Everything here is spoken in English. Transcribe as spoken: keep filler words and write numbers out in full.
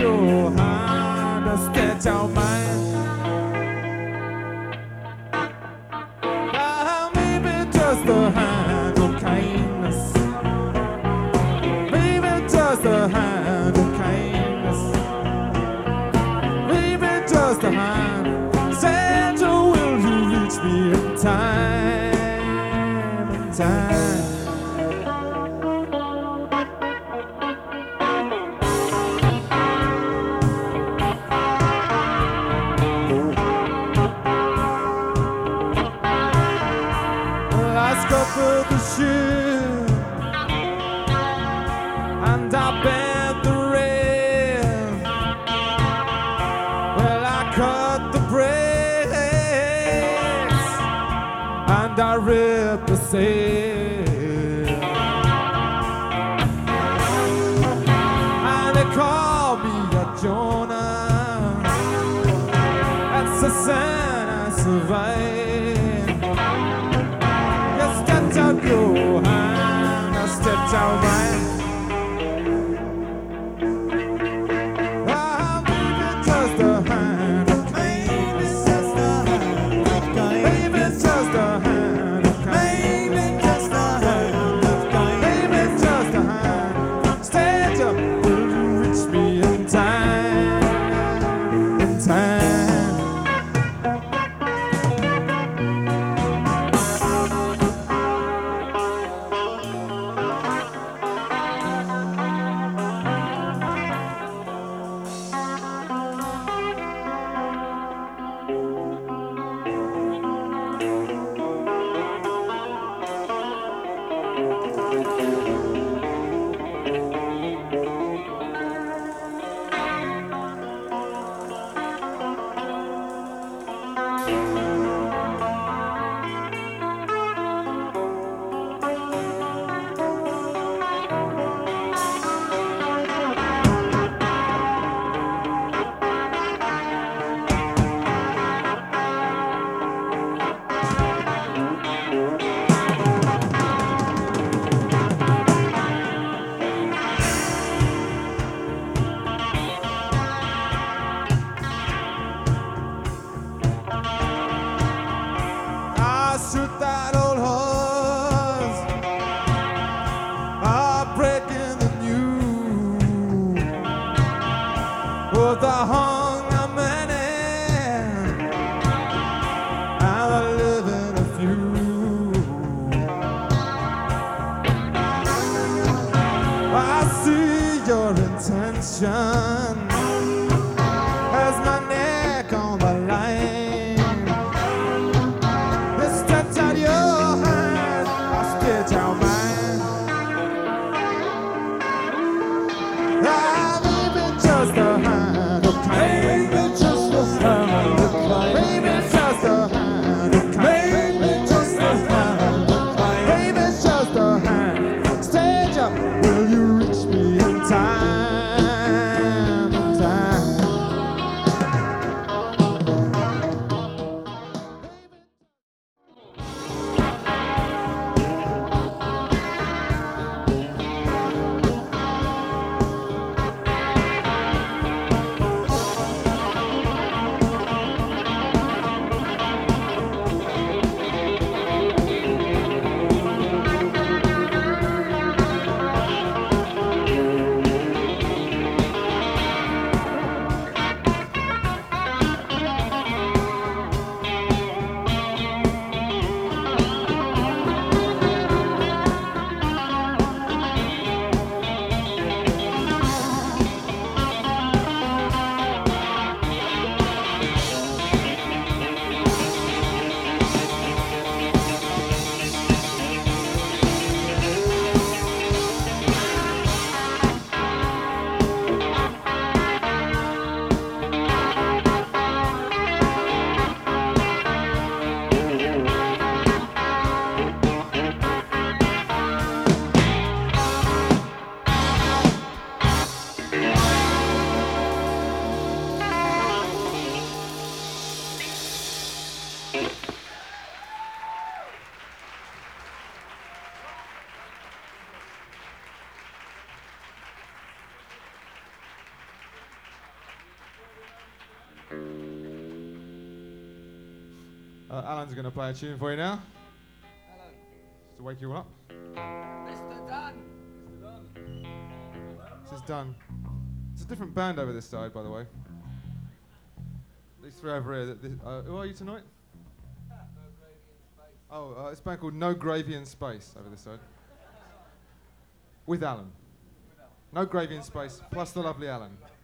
your hand and stretch out mine. Ah, maybe just a hand of kindness. Maybe just a hand of kindness. Maybe just a hand. Santa, will you reach me in time, in time? Covered the ship and I bent the rail. Well, I cut the brakes and I ripped the sail. And they call me a Jonah. That's the sign I survived. Stretch out your hand, I stretch out mine. Ah, maybe just a hand of kindness. Maybe just a hand of kindness. Maybe just a hand of kindness. Maybe just a hand. Stretch up, will you reach me in time, in time? Uh, Alan's going to play a tune for you now. Alan. Just to wake you all up. Mister Dunn. Mister Dunn. This is done. It's a different band over this side, by the way. These three over here. th- th- uh, who are you tonight? No gravy in space. Oh, uh, it's a band called No Gravy in Space over this side. With Alan. No Gravy in Space, plus the lovely Alan.